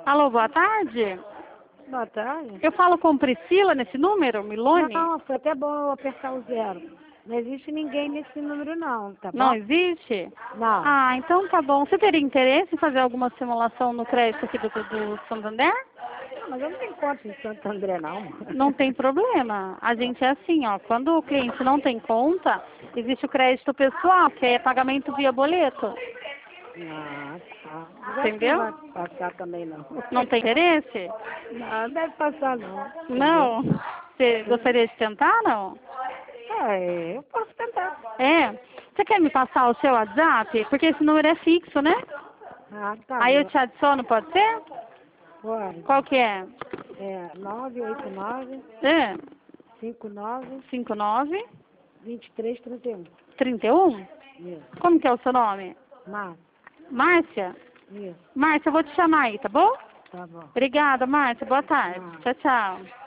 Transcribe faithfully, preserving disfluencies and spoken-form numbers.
Alô, boa tarde. Boa tarde. Eu falo com Priscila nesse número, Milone? Não, foi até bom eu apertar o zero. Não existe ninguém nesse número não, tá bom? Não existe? Não. Ah, então tá bom. Você teria interesse em fazer alguma simulação no crédito aqui do, do Santander? Não, mas eu não tenho conta em Santo André, não. Não tem problema. A gente é assim, ó. Quando o cliente não tem conta, existe o crédito pessoal, que é pagamento via boleto. Ah, tá. Mas Entendeu? acho que não vai passar também, não. Não tem interesse? Não, deve passar, não. Não. Você gostaria de tentar, não? É, eu posso tentar. É. Você quer me passar o seu WhatsApp? Porque esse número é fixo, né? Ah, tá Aí eu bom. te adiciono, pode ser? Pode. Qual que é? É nove oito nove, É. cinco nove, cinco nove, vinte e três, trinta e um. trinta e um? Isso. Como que é o seu nome? Mas, Márcia? isso. Márcia, eu vou te chamar aí, tá bom? Tá bom. Obrigada, Márcia. Boa tarde. Ah. Tchau, tchau.